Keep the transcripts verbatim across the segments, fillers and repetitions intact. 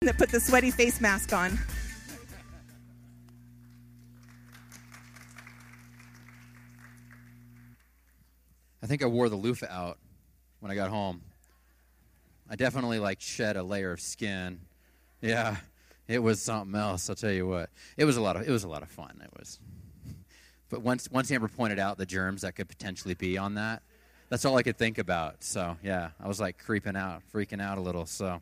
that put the sweaty face mask on. I think I wore the loofah out when I got home. I definitely, like, shed a layer of skin. Yeah, it was something else, I'll tell you what. It was a lot of, it was a lot of fun. It was. But once, once Amber pointed out the germs that could potentially be on that, that's all I could think about. So, yeah, I was, like, creeping out, freaking out a little, so.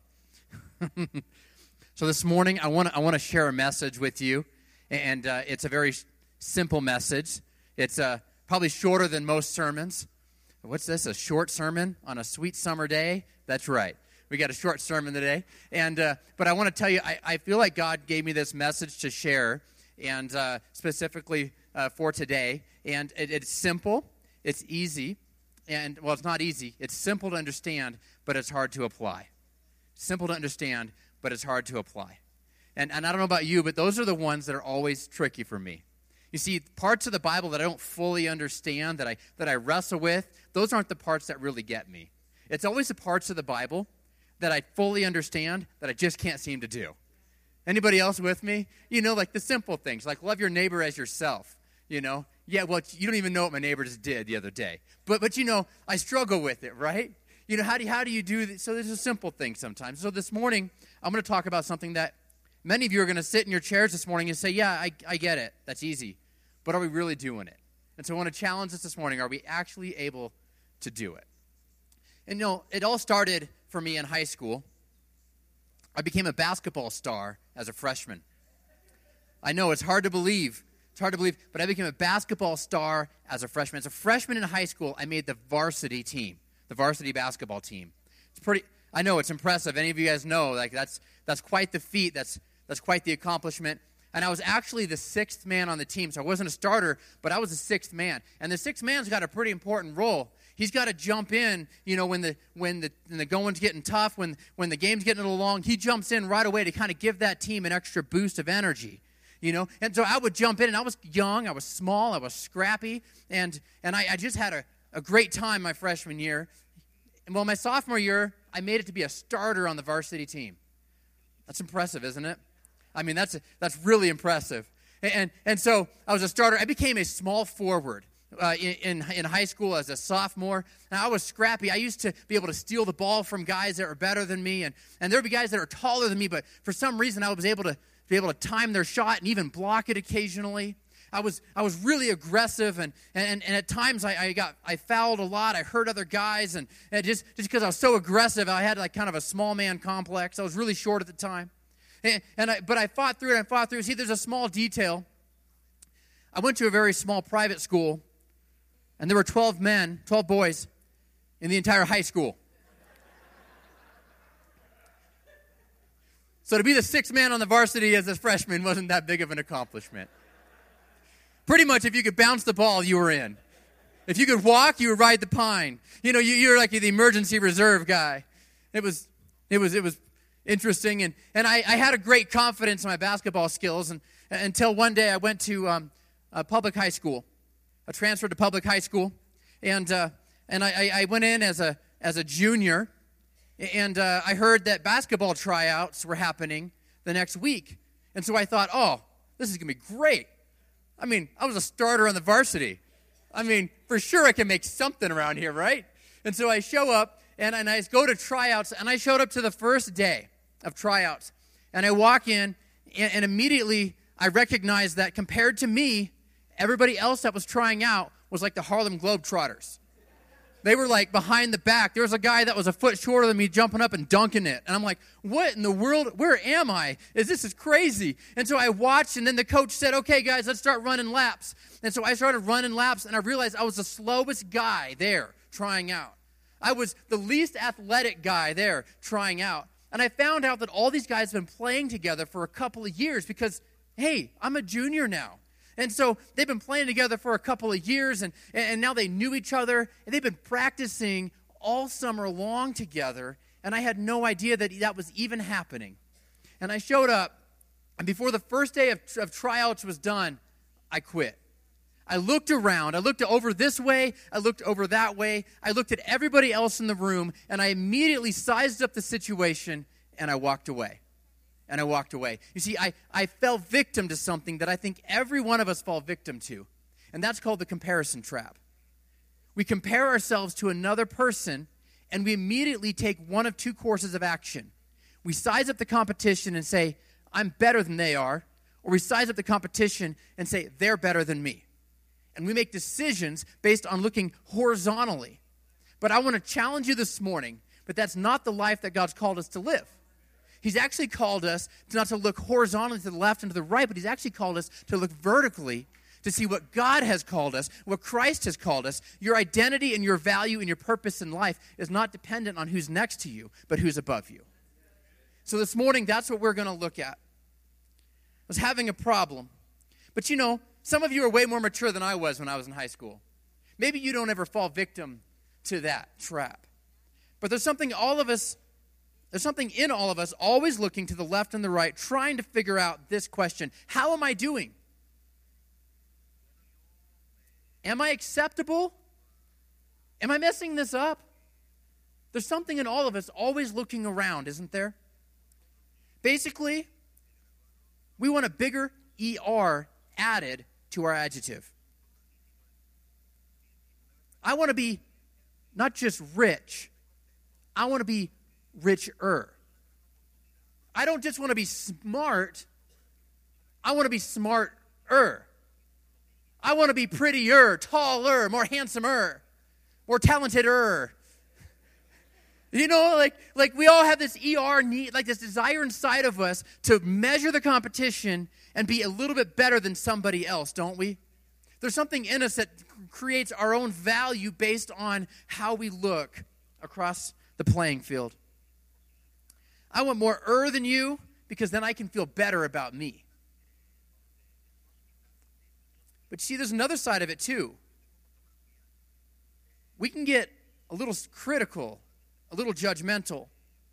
So this morning, I want to I want to share a message with you, and uh, it's a very simple message. It's uh, probably shorter than most sermons. What's this, a short sermon on a sweet summer day? That's right. We got a short sermon today. And uh, but I want to tell you, I, I feel like God gave me this message to share, and uh, specifically uh, for today. And it, it's simple, it's easy, and, well, it's not easy. It's simple to understand, but it's hard to apply. Simple to understand, but it's hard to apply. And, and I don't know about you, but those are the ones that are always tricky for me. You see, parts of the Bible that I don't fully understand, that I that I wrestle with, those aren't the parts that really get me. It's always the parts of the Bible that I fully understand that I just can't seem to do. Anybody else with me? You know, like the simple things, like love your neighbor as yourself, you know. Yeah, well, you don't even know what my neighbor just did the other day. But, but you know, I struggle with it, right? You know, how do you, how do you do this? So there's a simple thing sometimes. So this morning, I'm going to talk about something that many of you are going to sit in your chairs this morning and say, yeah, I, I get it. That's easy. But are we really doing it? And so I want to challenge us this morning. Are we actually able to do it? And, you know, it all started for me in high school. I became a basketball star as a freshman. I know, it's hard to believe. It's hard to believe, but I became a basketball star as a freshman. As a freshman in high school, I made the varsity team, the varsity basketball team. It's pretty, I know, it's impressive. Any of you guys know, like, that's that's quite the feat. That's that's quite the accomplishment. And I was actually the sixth man on the team, so I wasn't a starter, but I was the sixth man. And the sixth man's got a pretty important role. He's got to jump in, you know, when the when the when the going's getting tough, when when the game's getting a little long. He jumps in right away to kind of give that team an extra boost of energy, you know. And so I would jump in, and I was young, I was small, I was scrappy, and and I, I just had a, a great time my freshman year. And well, my sophomore year, I made it to be a starter on the varsity team. That's impressive, isn't it? I mean, that's that's really impressive. And, and and so I was a starter. I became a small forward uh, in, in in high school as a sophomore. And I was scrappy. I used to be able to steal the ball from guys that were better than me, and and there would be guys that are taller than me, but for some reason I was able to be able to time their shot and even block it occasionally. I was I was really aggressive, and and, and at times I, I got I fouled a lot. I hurt other guys, and, and just just because I was so aggressive, I had like kind of a small man complex. I was really short at the time. And, and I, but I fought through it, I fought through it. See, there's a small detail. I went to a very small private school, and there were twelve men, twelve boys in the entire high school. So to be the sixth man on the varsity as a freshman wasn't that big of an accomplishment. Pretty much if you could bounce the ball, you were in. If you could walk, you would ride the pine. You know, you, you're like the emergency reserve guy. It was, it was, it was interesting, and, and I, I had a great confidence in my basketball skills, and until one day I went to um, a public high school. I transferred to public high school, and uh, and I, I went in as a as a junior, and uh, I heard that basketball tryouts were happening the next week, and so I thought, oh, this is gonna be great. I mean, I was a starter on the varsity. I mean, for sure I can make something around here, right? And so I show up, and, and I go to tryouts, and I showed up to the first day of tryouts. And I walk in, and, and immediately I recognize that compared to me, everybody else that was trying out was like the Harlem Globetrotters. They were like behind the back. There was a guy that was a foot shorter than me jumping up and dunking it. And I'm like, what in the world? Where am I? Is This is crazy. And so I watched, and then the coach said, okay, guys, let's start running laps. And so I started running laps, and I realized I was the slowest guy there trying out. I was the least athletic guy there trying out. And I found out that all these guys have been playing together for a couple of years because, hey, I'm a junior now. And so they've been playing together for a couple of years, and, and now they knew each other, and they've been practicing all summer long together, and I had no idea that that was even happening. And I showed up, and before the first day of, of tryouts was done, I quit. I looked around. I looked over this way. I looked over that way. I looked at everybody else in the room, and I immediately sized up the situation, and I walked away. and I walked away. You see, I, I fell victim to something that I think every one of us fall victim to, and that's called the comparison trap. We compare ourselves to another person, and we immediately take one of two courses of action. We size up the competition and say, I'm better than they are, or we size up the competition and say, they're better than me. And we make decisions based on looking horizontally. But I want to challenge you this morning, but that's not the life that God's called us to live. He's actually called us to not to look horizontally to the left and to the right, but he's actually called us to look vertically to see what God has called us, what Christ has called us. Your identity and your value and your purpose in life is not dependent on who's next to you, but who's above you. So this morning, that's what we're going to look at. I was having a problem. But you know, some of you are way more mature than I was when I was in high school. Maybe you don't ever fall victim to that trap. But there's something all of us, there's something in all of us always looking to the left and the right, trying to figure out this question: how am I doing? Am I acceptable? Am I messing this up? There's something in all of us always looking around, isn't there? Basically, we want a bigger E R added to our adjective. I want to be not just rich, I want to be richer. I don't just want to be smart, I want to be smarter. I want to be prettier, taller, more handsomer, more talented-er. You know, like, like we all have this E R need, like this desire inside of us to measure the competition and be a little bit better than somebody else, don't we? There's something in us that creates our own value based on how we look across the playing field. I want more er than you because then I can feel better about me. But see, there's another side of it too. We can get a little critical, a little judgmental.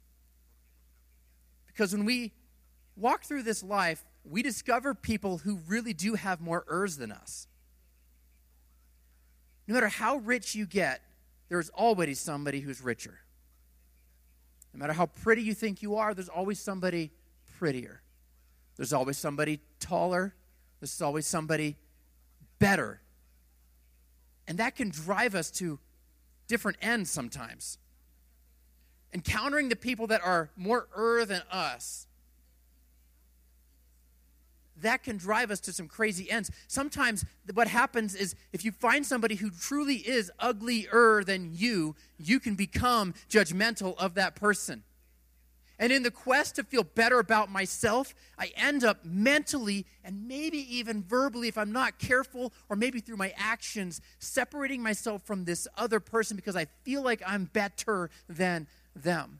Because when we walk through this life, we discover people who really do have more ers than us. No matter how rich you get, there is always somebody who's richer. No matter how pretty you think you are, there's always somebody prettier. There's always somebody taller. There's always somebody better. And that can drive us to different ends sometimes. Encountering the people that are more er than us, that can drive us to some crazy ends. Sometimes what happens is if you find somebody who truly is uglier than you, you can become judgmental of that person. And in the quest to feel better about myself, I end up mentally and maybe even verbally, if I'm not careful, or maybe through my actions, separating myself from this other person because I feel like I'm better than them.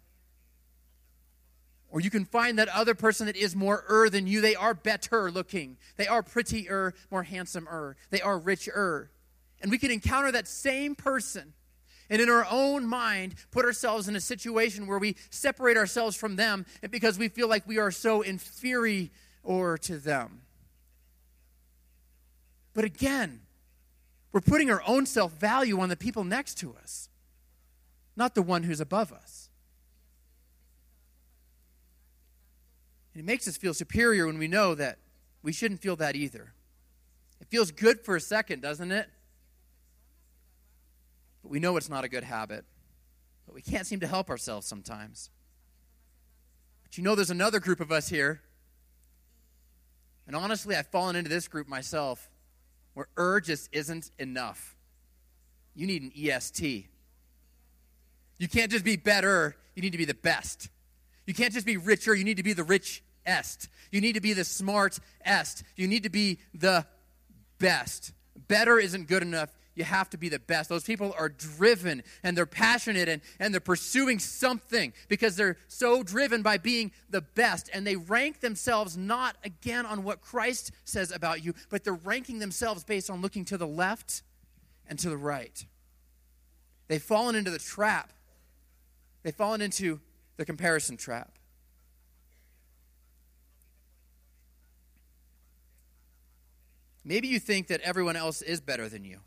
Or you can find that other person that is more er than you. They are better looking. They are prettier, more handsomer. They are richer. And we can encounter that same person and in our own mind put ourselves in a situation where we separate ourselves from them because we feel like we are so inferior to them. But again, we're putting our own self-value on the people next to us, not the one who's above us. And it makes us feel superior when we know that we shouldn't feel that either. It feels good for a second, doesn't it? But we know it's not a good habit. But we can't seem to help ourselves sometimes. But you know there's another group of us here. And honestly, I've fallen into this group myself, where er just isn't enough. You need an E S T. You can't just be better, you need to be the best. You can't just be richer, you need to be the richest. You need to be the smartest. You need to be the best. Better isn't good enough. You have to be the best. Those people are driven and they're passionate and, and they're pursuing something because they're so driven by being the best. And they rank themselves not, again, on what Christ says about you, but they're ranking themselves based on looking to the left and to the right. They've fallen into the trap. They've fallen into the comparison trap. Maybe you think that everyone else is better than you.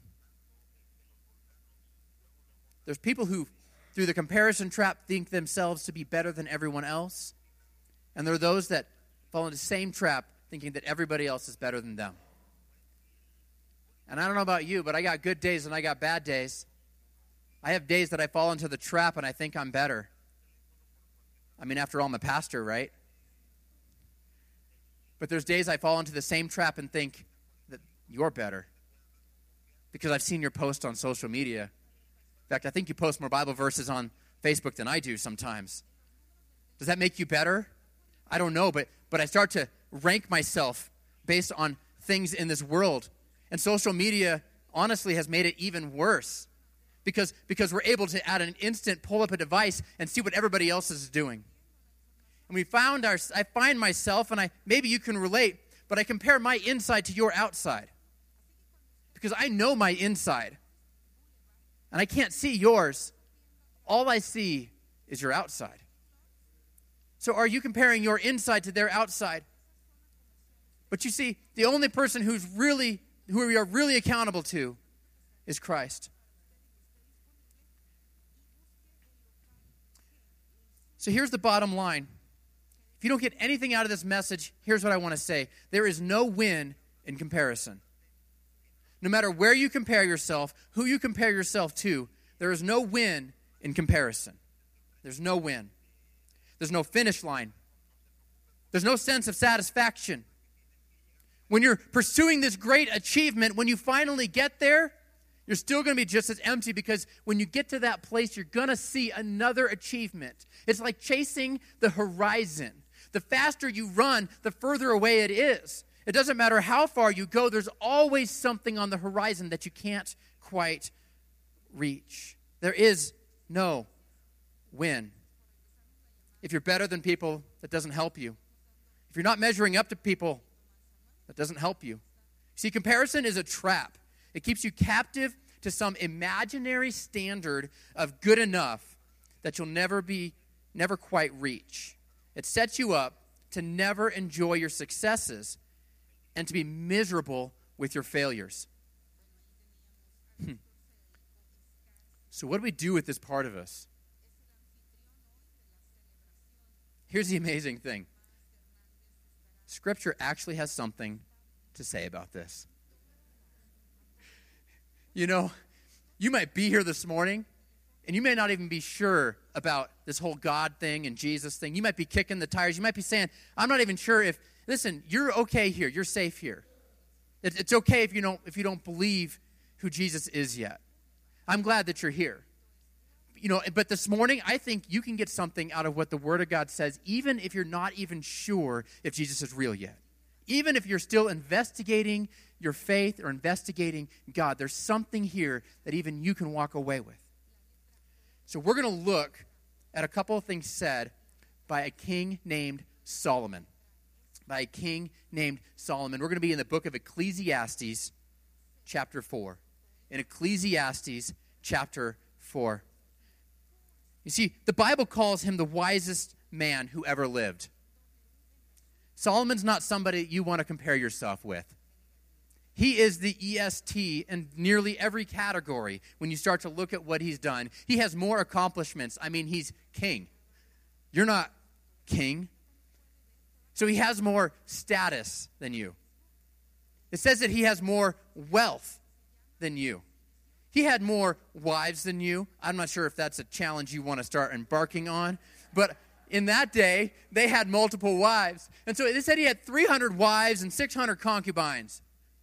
There's people who, through the comparison trap, think themselves to be better than everyone else. And there are those that fall into the same trap thinking that everybody else is better than them. And I don't know about you, but I got good days and I got bad days. I have days that I fall into the trap and I think I'm better. I mean, after all, I'm a pastor, right? But there's days I fall into the same trap and think that you're better because I've seen your post on social media. In fact, I think you post more Bible verses on Facebook than I do sometimes. Does that make you better? I don't know, but but I start to rank myself based on things in this world. And social media, honestly, has made it even worse because, because we're able to, at an instant, pull up a device and see what everybody else is doing. And we found our, I find myself, and I maybe you can relate, but I compare my inside to your outside because I know my inside, and I can't see yours. All I see is your outside. So are you comparing your inside to their outside? But you see, the only person who's really, who we are really accountable to is Christ. So here's the bottom line. If you don't get anything out of this message, here's what I want to say. There is no win in comparison. No matter where you compare yourself, who you compare yourself to, there is no win in comparison. There's no win. There's no finish line. There's no sense of satisfaction. When you're pursuing this great achievement, when you finally get there, you're still going to be just as empty because when you get to that place, you're going to see another achievement. It's like chasing the horizon. The faster you run, the further away it is. It doesn't matter how far you go, there's always something on the horizon that you can't quite reach. There is no win. If you're better than people, that doesn't help you. If you're not measuring up to people, that doesn't help you. See, comparison is a trap. It keeps you captive to some imaginary standard of good enough that you'll never be, never quite reach. It sets you up to never enjoy your successes and to be miserable with your failures. Hmm. So what do we do with this part of us? Here's the amazing thing. Scripture actually has something to say about this. You know, you might be here this morning, and you may not even be sure about this whole God thing and Jesus thing. You might be kicking the tires. You might be saying, I'm not even sure if, listen, you're okay here. You're safe here. It's okay if you don't, if you don't believe who Jesus is yet. I'm glad that you're here. You know, but this morning, I think you can get something out of what the Word of God says, even if you're not even sure if Jesus is real yet. Even if you're still investigating your faith or investigating God, there's something here that even you can walk away with. So we're going to look at a couple of things said by a king named Solomon. By a king named Solomon. We're going to be in the book of Ecclesiastes, chapter four. In Ecclesiastes, chapter four. You see, the Bible calls him the wisest man who ever lived. Solomon's not somebody you want to compare yourself with. He is the E S T in nearly every category when you start to look at what he's done. He has more accomplishments. I mean, he's king. You're not king. So he has more status than you. It says that he has more wealth than you. He had more wives than you. I'm not sure if that's a challenge you want to start embarking on. But in that day, they had multiple wives. And so it said he had three hundred wives and six hundred concubines.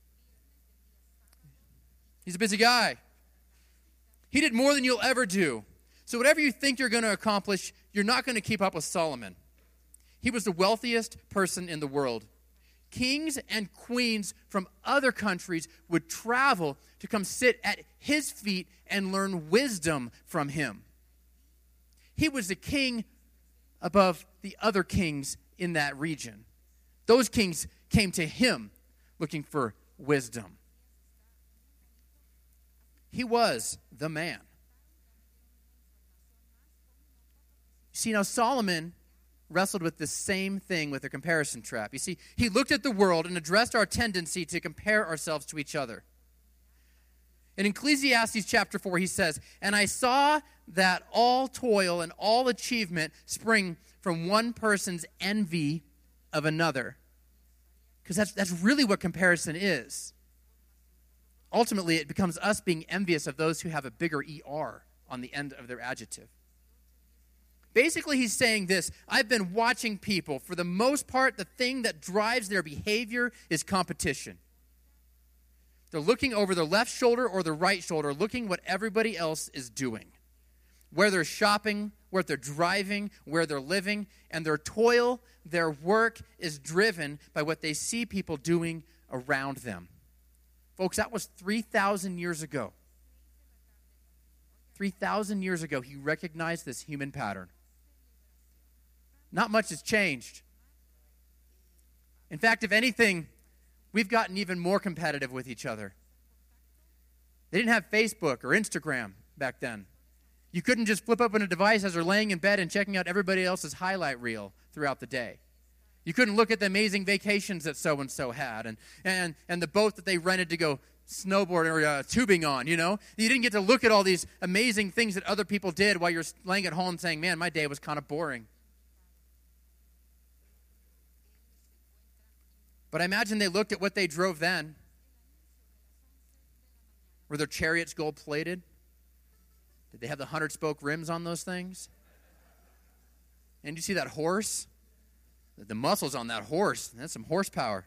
He's a busy guy. He did more than you'll ever do. So whatever you think you're going to accomplish, you're not going to keep up with Solomon. He was the wealthiest person in the world. Kings and queens from other countries would travel to come sit at his feet and learn wisdom from him. He was the king above the other kings in that region. Those kings came to him looking for wisdom. He was the man. See, now Solomon wrestled with the same thing with a comparison trap. You see, he looked at the world and addressed our tendency to compare ourselves to each other. In Ecclesiastes chapter four, he says, "And I saw that all toil and all achievement spring from one person's envy of another. Because that's, that's really what comparison is. Ultimately, it becomes us being envious of those who have a bigger E R on the end of their adjective. Basically, he's saying this: I've been watching people. For the most part, the thing that drives their behavior is competition. They're looking over their left shoulder or their right shoulder, looking what everybody else is doing. Where they're shopping, where they're driving, where they're living, and their toil, their work is driven by what they see people doing around them. Folks, that was three thousand years ago. three thousand years ago, he recognized this human pattern. Not much has changed. In fact, if anything, we've gotten even more competitive with each other. They didn't have Facebook or Instagram back then. You couldn't just flip open a device as they're laying in bed and checking out everybody else's highlight reel throughout the day. You couldn't look at the amazing vacations that so-and-so had and, and, and the boat that they rented to go snowboard or uh, tubing on, you know. You didn't get to look at all these amazing things that other people did while you're laying at home saying, man, my day was kind of boring. But I imagine they looked at what they drove then. Were their chariots gold-plated? Did they have the hundred-spoke rims on those things? And you see that horse? The muscles on that horse, that's some horsepower.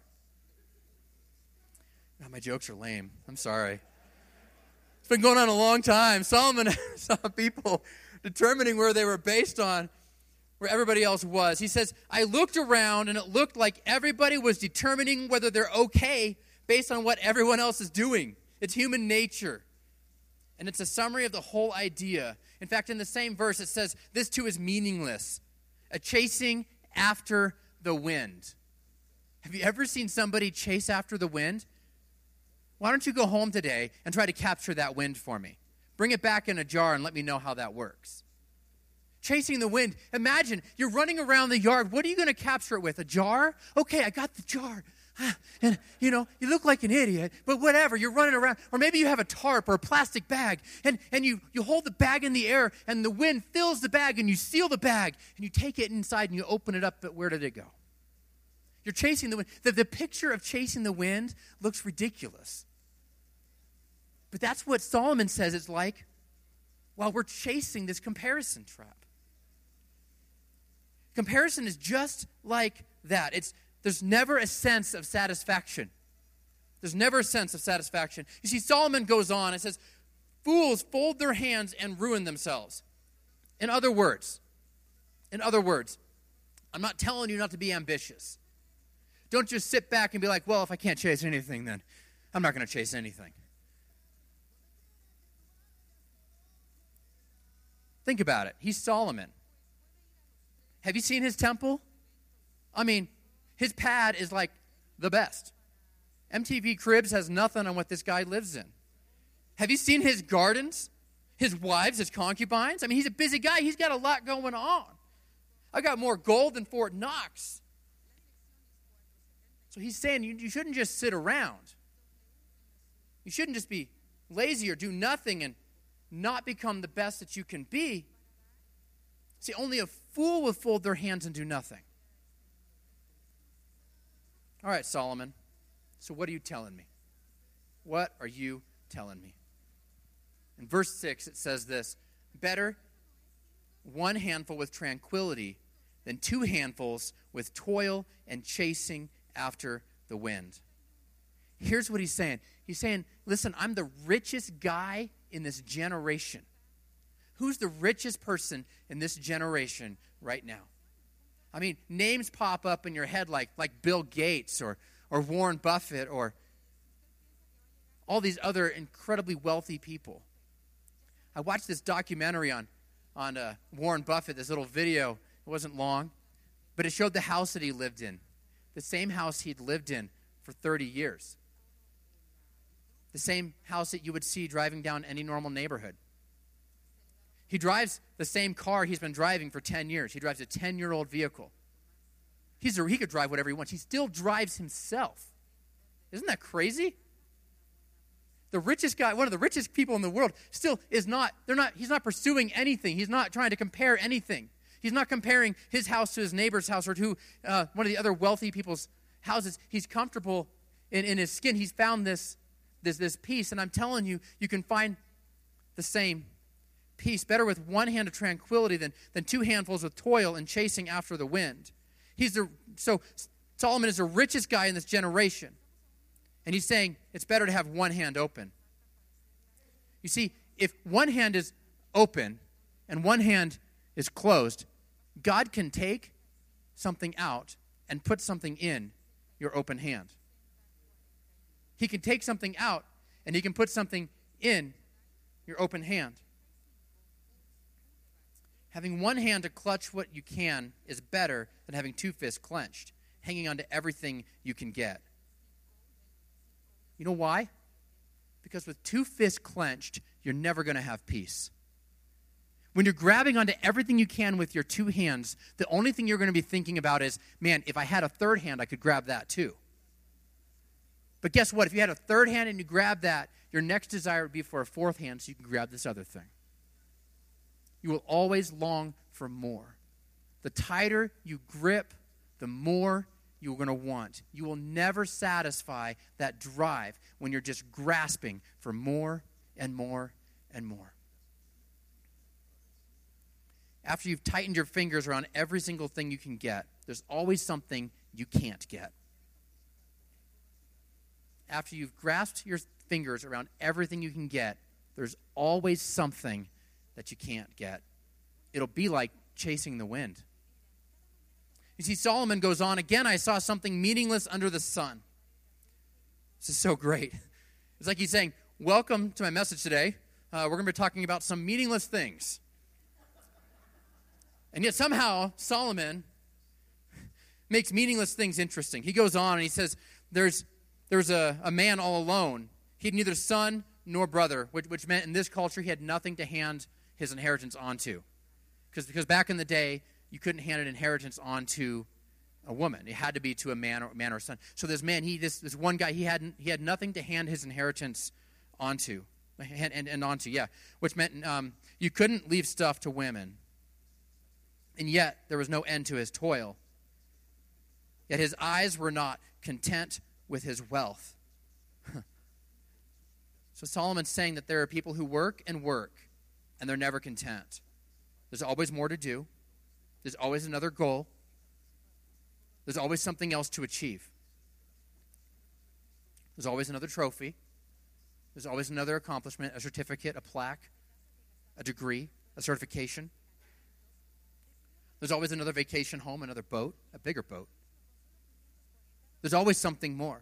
God, my jokes are lame. I'm sorry. It's been going on a long time. Solomon saw people determining where they were based on where everybody else was. He says, I looked around and it looked like everybody was determining whether they're okay based on what everyone else is doing. It's human nature. And it's a summary of the whole idea. In fact, in the same verse, it says, this too is meaningless. A chasing after the wind. Have you ever seen somebody chase after the wind? Why don't you go home today and try to capture that wind for me? Bring it back in a jar and let me know how that works. Chasing the wind. Imagine you're running around the yard. What are you going to capture it with? A jar? Okay, I got the jar. And, you know, you look like an idiot, but whatever. You're running around. Or maybe you have a tarp or a plastic bag, and, and you, you hold the bag in the air, and the wind fills the bag, and you seal the bag, and you take it inside, and you open it up, but where did it go? You're chasing the wind. The, the picture of chasing the wind looks ridiculous. But that's what Solomon says it's like while we're chasing this comparison trap. Comparison is just like that. It's There's never a sense of satisfaction. There's never a sense of satisfaction. You see, Solomon goes on and says, fools fold their hands and ruin themselves. In other words, in other words, I'm not telling you not to be ambitious. Don't just sit back and be like, well, if I can't chase anything, then I'm not going to chase anything. Think about it. He's Solomon. Have you seen his temple? I mean, his pad is like the best. M T V Cribs has nothing on what this guy lives in. Have you seen his gardens? His wives, his concubines? I mean, he's a busy guy. He's got a lot going on. I got more gold than Fort Knox. So he's saying you, you shouldn't just sit around. You shouldn't just be lazy or do nothing and not become the best that you can be. See, only a fool will fold their hands and do nothing. All right, Solomon, so what are you telling me? What are you telling me? In verse six, it says this, better one handful with tranquility than two handfuls with toil and chasing after the wind. Here's what he's saying. He's saying, listen, I'm the richest guy in this generation. Who's the richest person in this generation right now? I mean, names pop up in your head like, like Bill Gates or, or Warren Buffett or all these other incredibly wealthy people. I watched this documentary on, on uh, Warren Buffett, this little video. It wasn't long, but it showed the house that he lived in, the same house he'd lived in for thirty years. The same house that you would see driving down any normal neighborhood. He drives the same car he's been driving for ten years. He drives a ten-year-old vehicle. He's a, he could drive whatever he wants. He still drives himself. Isn't that crazy? The richest guy, one of the richest people in the world, still is not, they're not, he's not pursuing anything. He's not trying to compare anything. He's not comparing his house to his neighbor's house or to uh, one of the other wealthy people's houses. He's comfortable in, in his skin. He's found this, this, this peace. And I'm telling you, you can find the same peace, better with one hand of tranquility than, than two handfuls of toil and chasing after the wind. He's the so Solomon is the richest guy in this generation. And he's saying it's better to have one hand open. You see, if one hand is open and one hand is closed, God can take something out and put something in your open hand. He can take something out and he can put something in your open hand. Having one hand to clutch what you can is better than having two fists clenched, hanging on to everything you can get. You know why? Because with two fists clenched, you're never going to have peace. When you're grabbing onto everything you can with your two hands, the only thing you're going to be thinking about is, man, if I had a third hand, I could grab that too. But guess what? If you had a third hand and you grab that, your next desire would be for a fourth hand so you can grab this other thing. You will always long for more. The tighter you grip, the more you're going to want. You will never satisfy that drive when you're just grasping for more and more and more. After you've tightened your fingers around every single thing you can get, there's always something you can't get. After you've grasped your fingers around everything you can get, there's always something that you can't get. It'll be like chasing the wind. You see, Solomon goes on, again, I saw something meaningless under the sun. This is so great. It's like he's saying, welcome to my message today. Uh, we're going to be talking about some meaningless things. And yet somehow Solomon makes meaningless things interesting. He goes on and he says, there's, there's a, a man all alone. He had neither son nor brother, which, which meant in this culture he had nothing to hand his inheritance onto. Because because back in the day, you couldn't hand an inheritance onto a woman. It had to be to a man or man or a son. So this man, he this this one guy, he had he had nothing to hand his inheritance onto, and and, and onto, yeah. Which meant um, you couldn't leave stuff to women. And yet there was no end to his toil. Yet his eyes were not content with his wealth. So Solomon's saying that there are people who work and work, and they're never content. There's always more to do. There's always another goal. There's always something else to achieve. There's always another trophy. There's always another accomplishment, a certificate, a plaque, a degree, a certification. There's always another vacation home, another boat, a bigger boat. There's always something more.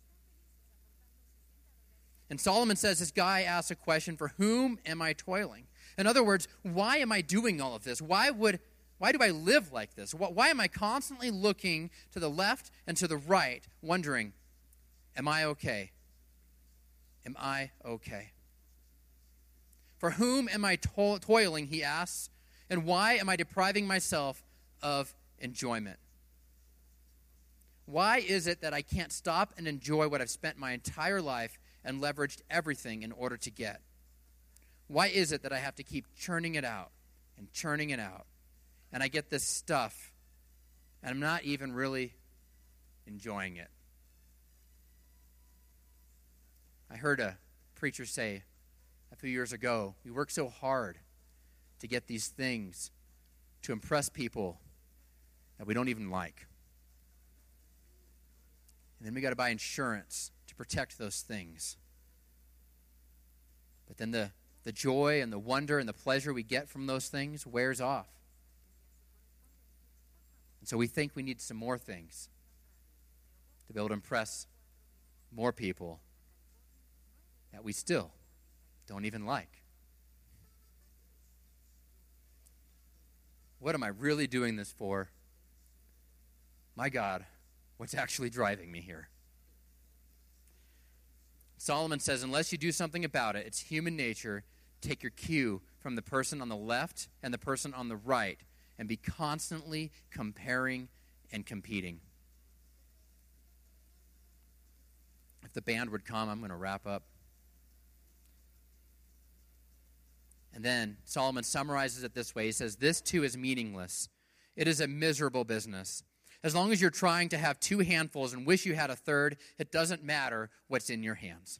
And Solomon says, this guy asks a question, for whom am I toiling? In other words, why am I doing all of this? Why would, why do I live like this? Why am I constantly looking to the left and to the right, wondering, am I okay? Am I okay? For whom am I to- toiling, he asks, and why am I depriving myself of enjoyment? Why is it that I can't stop and enjoy what I've spent my entire life and leveraged everything in order to get? Why is it that I have to keep churning it out and churning it out? And I get this stuff, and I'm not even really enjoying it. I heard a preacher say a few years ago, we work so hard to get these things to impress people that we don't even like. And then we got to buy insurance to protect those things. But then the, the joy and the wonder and the pleasure we get from those things wears off. And so we think we need some more things to be able to impress more people that we still don't even like. What am I really doing this for? My God, what's actually driving me here? Solomon says, unless you do something about it, it's human nature. Take your cue from the person on the left and the person on the right and be constantly comparing and competing. If the band would come, I'm going to wrap up. And then Solomon summarizes it this way. He says, this too is meaningless. it is a miserable business. As long as you're trying to have two handfuls and wish you had a third, it doesn't matter what's in your hands.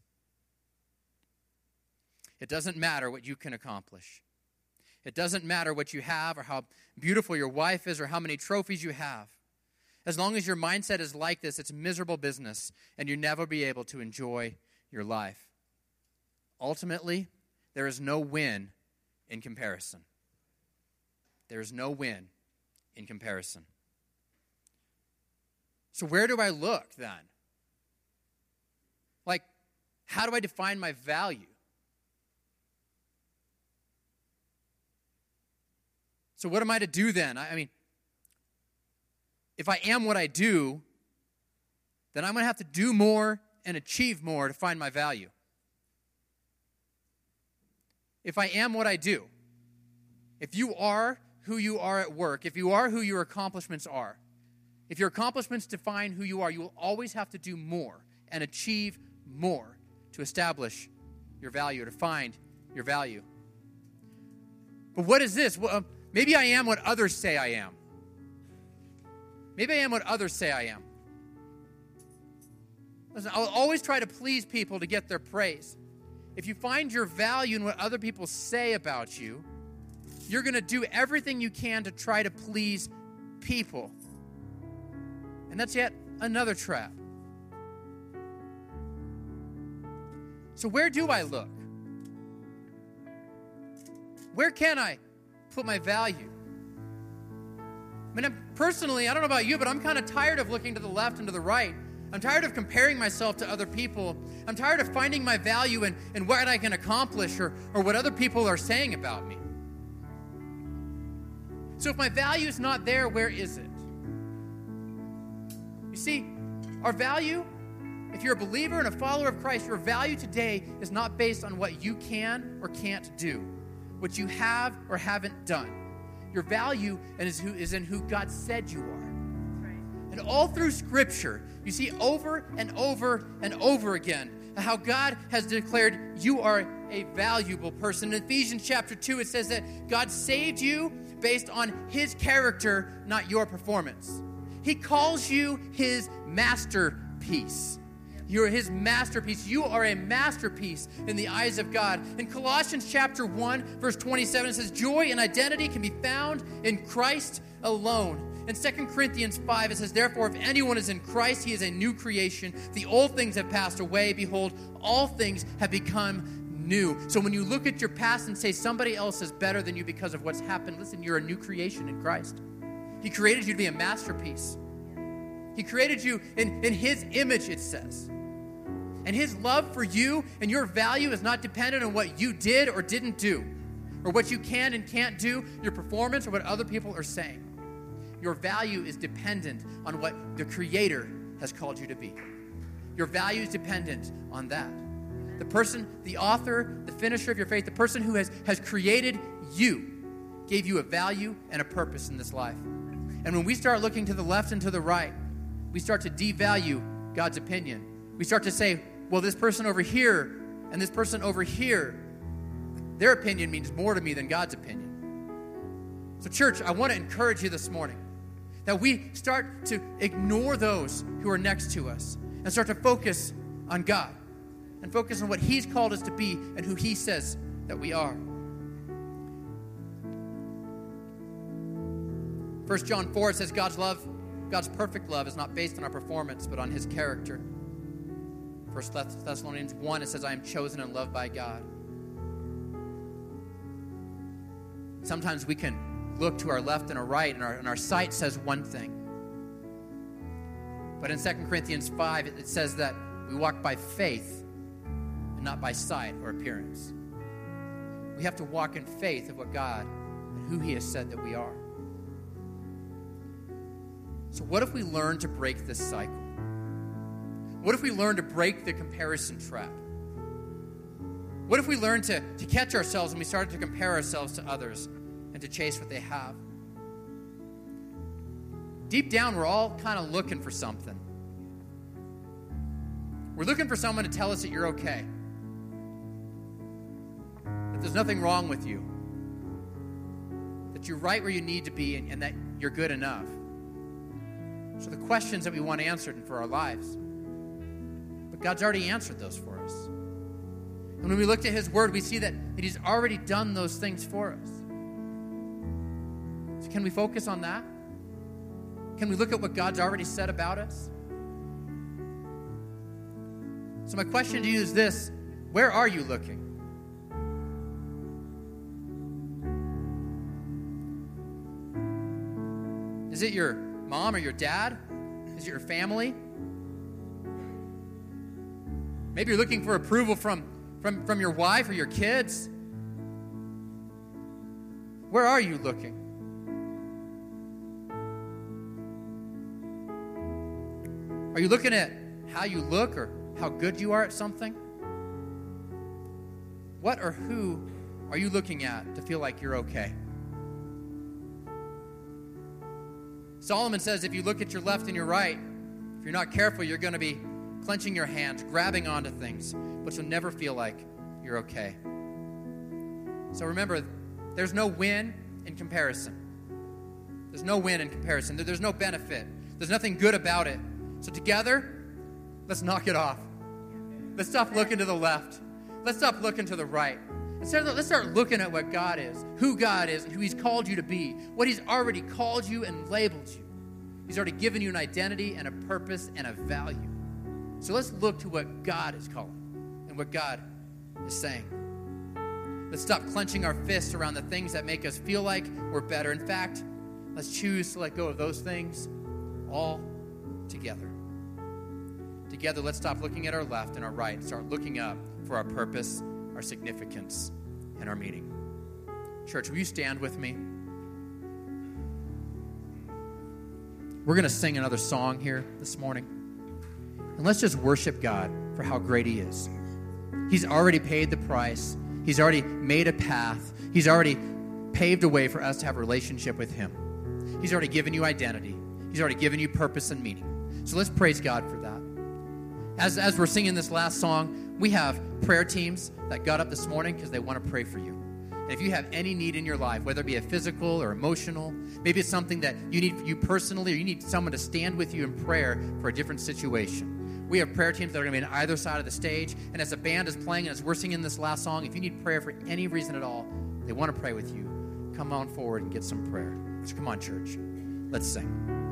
It doesn't matter what you can accomplish. It doesn't matter what you have or how beautiful your wife is or how many trophies you have. As long as your mindset is like this, it's miserable business, and you'll never be able to enjoy your life. Ultimately, there is no win in comparison. There is no win in comparison. So where do I look then? Like, how do I define my value? So what am I to do then? I mean, if I am what I do, then I'm going to have to do more and achieve more to find my value. If I am what I do, if you are who you are at work, if you are who your accomplishments are, if your accomplishments define who you are, you will always have to do more and achieve more to establish your value, to find your value. But what is this? Well, maybe I am what others say I am. Maybe I am what others say I am. Listen, I'll always try to please people to get their praise. If you find your value in what other people say about you, you're going to do everything you can to try to please people. And that's yet another trap. So where do I look? Where can I put my value? I mean, I'm, personally, I don't know about you, but I'm kind of tired of looking to the left and to the right. I'm tired of comparing myself to other people. I'm tired of finding my value in, in what I can accomplish or, or what other people are saying about me. So if my value is not there, where is it? You see, our value, if you're a believer and a follower of Christ, your value today is not based on what you can or can't do, what you have or haven't done. Your value is, who, is in who God said you are. And all through Scripture, you see over and over and over again how God has declared you are a valuable person. In Ephesians chapter two, it says that God saved you based on His character, not your performance. He calls you His masterpiece. You're His masterpiece. You are a masterpiece in the eyes of God. In Colossians chapter one, verse twenty-seven, it says, joy and identity can be found in Christ alone. In Second Corinthians five, it says, therefore, if anyone is in Christ, he is a new creation. The old things have passed away. Behold, all things have become new. So when you look at your past and say somebody else is better than you because of what's happened, listen, you're a new creation in Christ. He created you to be a masterpiece. He created you in, in His image, it says. And His love for you and your value is not dependent on what you did or didn't do, or what you can and can't do, your performance, or what other people are saying. Your value is dependent on what the Creator has called you to be. Your value is dependent on that. The person, the author, the finisher of your faith, the person who has, has created you, gave you a value and a purpose in this life. And when we start looking to the left and to the right, we start to devalue God's opinion. We start to say, well, this person over here and this person over here, their opinion means more to me than God's opinion. So church, I want to encourage you this morning that we start to ignore those who are next to us and start to focus on God and focus on what He's called us to be and who He says that we are. First John four, it says God's love, God's perfect love is not based on our performance, but on His character. First Thessalonians one, it says, I am chosen and loved by God. Sometimes we can look to our left and our right, and our, and our sight says one thing. But in Second Corinthians five, it, it says that we walk by faith and not by sight or appearance. We have to walk in faith of what God and who He has said that we are. So what if we learn to break this cycle? What if we learn to break the comparison trap? What if we learn to, to catch ourselves and we started to compare ourselves to others and to chase what they have? Deep down, we're all kind of looking for something. We're looking for someone to tell us that you're okay, that there's nothing wrong with you, that you're right where you need to be, and, and that you're good enough. So the questions that we want answered for our lives. But God's already answered those for us. And when we look at his word, we see that, that he's already done those things for us. So can we focus on that? Can we look at what God's already said about us? So my question to you is this: where are you looking? Is it your mom or your dad? Is it your family? Maybe you're looking for approval from, from, from your wife or your kids. Where are you looking? Are you looking at how you look or how good you are at something? What or who are you looking at to feel like you're okay? Solomon says if you look at your left and your right, if you're not careful, you're going to be clenching your hands, grabbing onto things, but you'll never feel like you're okay. So remember, there's no win in comparison. There's no win in comparison. There's no benefit. There's nothing good about it. So together, let's knock it off. Let's stop looking to the left. Let's stop looking to the right. Let's start, let's start looking at what God is, who God is, and who he's called you to be, what he's already called you and labeled you. He's already given you an identity and a purpose and a value. So let's look to what God is calling and what God is saying. Let's stop clenching our fists around the things that make us feel like we're better. In fact, let's choose to let go of those things all together. Together, let's stop looking at our left and our right and start looking up for our purpose, our significance, and our meaning. Church, will you stand with me? We're going to sing another song here this morning. And let's just worship God for how great he is. He's already paid the price. He's already made a path. He's already paved a way for us to have a relationship with him. He's already given you identity. He's already given you purpose and meaning. So let's praise God for that. As, as we're singing this last song, we have prayer teams that got up this morning because they want to pray for you. And if you have any need in your life, whether it be a physical or emotional, maybe it's something that you need you personally, or you need someone to stand with you in prayer for a different situation. We have prayer teams that are going to be on either side of the stage. And as the band is playing and as we're singing this last song, if you need prayer for any reason at all, they want to pray with you, come on forward and get some prayer. So come on, church. Let's sing.